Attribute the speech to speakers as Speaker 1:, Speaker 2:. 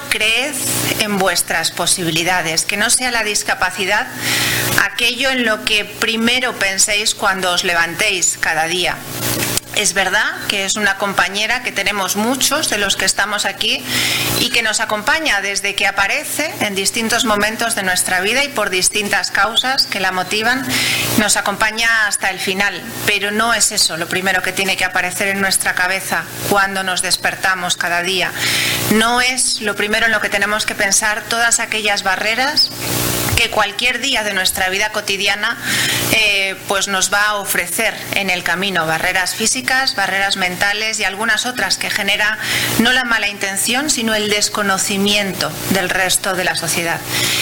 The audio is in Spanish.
Speaker 1: creed en vuestras posibilidades, que no sea la discapacidad aquello en lo que primero penséis cuando os levantéis cada día. Es verdad que es una compañera que tenemos muchos de los que estamos aquí y que nos acompaña desde que aparece en distintos momentos de nuestra vida y por distintas causas que la motivan, nos acompaña hasta el final. Pero no es eso lo primero que tiene que aparecer en nuestra cabeza cuando nos despertamos cada día. No es lo primero en lo que tenemos que pensar todas aquellas barreras que cualquier día de nuestra vida cotidiana pues nos va a ofrecer en el camino, barreras físicas, barreras mentales y algunas otras que genera no la mala intención sino el desconocimiento del resto de la sociedad.